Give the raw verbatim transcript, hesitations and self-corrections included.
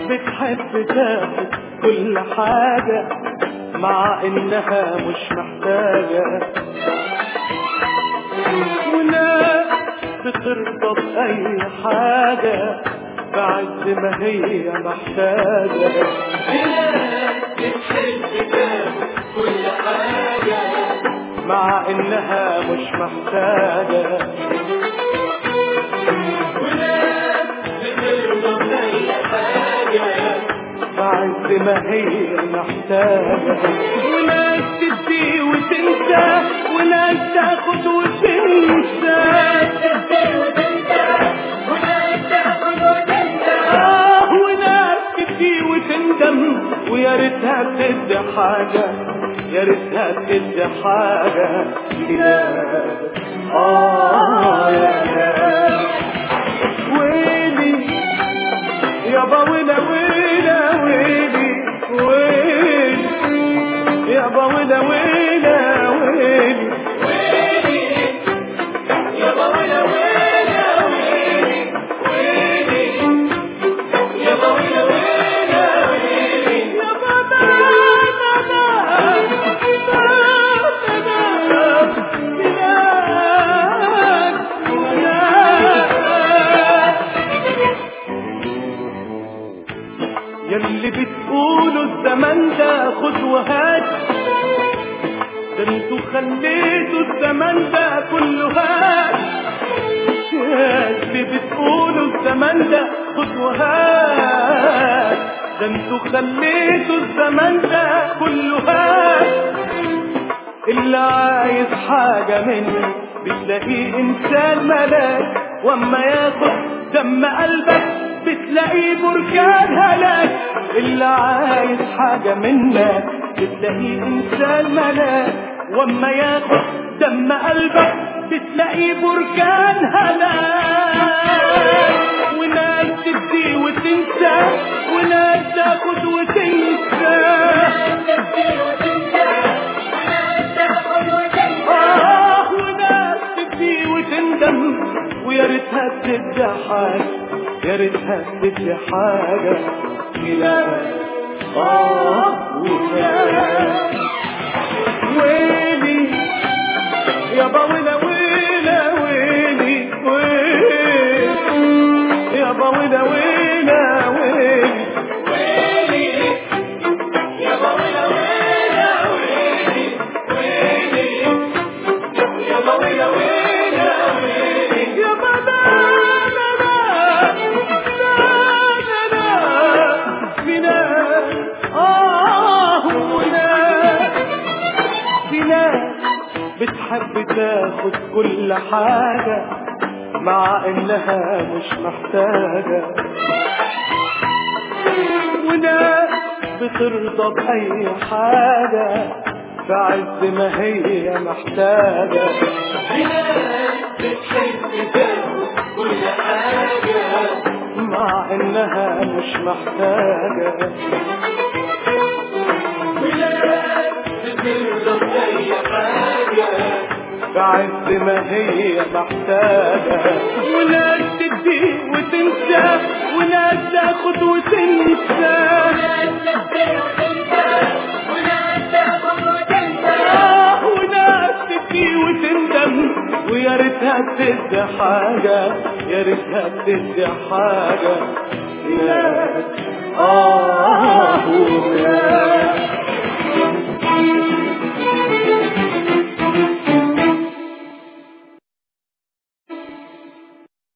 بتحب تاخد كل حاجة مع انها مش محتاجة، وناس بترضى بأي حاجة بعد ما هي محتاجة. ناس بتحب تاخد كل حاجة مع انها مش محتاجة، وناس بترضى بأي حاجة بعد ما هي محتاجة. وناس تدي وتنسى، وناس تاخد وتنسى، تدي وتنسى وناس تاخد وتنسى. آه وناس تدي وتندم ويا ريتها بتدي حاجة، يا ريتها بتدي حاجة. آه يا ناس ويلي يابا ويلا ويلا ويلي ويلي يابا ويلا ويلا ويلي ويلي يابا ويلا ويلا ويلي ويلي يابا ويلا ويلا ويلي يابا لا لا يلي بتقولوا الزمن ده خد وهات، ده انتوا خليتوا الزمن ده كله هات. يلي بتقولوا الزمن ده خد وهات، ده انتوا خليتوا الزمن ده كله هات. اللي عايز حاجة مني بتلاقيه انسان ملاك، واما ياخد دم قلبك بتلاقيه بركان هلاك. اللي عايز حاجة منك بتلاقيه انسان ملاك، واما ياخد دم قلبك بتلاقيه بركان هلاك. وناس تدي وتنسى، وناس تاخد وتنسى، تدي وتنسى وناس تاخد وتنسى. آه وناس تدي وتندم ويا ريتها بتدي حاجة، يا ريتها بتدي حاجة. ميلاد آه وميلاد ويلي يابا ويلا ويلا ويلي ويلي يابا ويلا ويلا ويلي ويلي يابا ويلا ويلا ويلي ويلي يابا ويلا ويلا ويلي يابا لا لا لا لا لا ميلاد آه وميلاد. في ناس بتحب تاخد كل حاجة مع انها مش محتاجة، وناس بترضى بأي حاجة بعد ما هي محتاجة. ناس بتحب تاخد كل حاجة مع انها مش محتاجة، وناس بترضى بأي حاجة بعد ما هي محتاجة. وناس تدي وتنسى، وناس تاخد وتنسى، ناس تدي وتنسى وناس تاخد وتنسى. آه وناس تدي وتندم ويا ريتها بتدي حاجة، يا ريتها بتدي حاجة. ميلاد آه وميلاد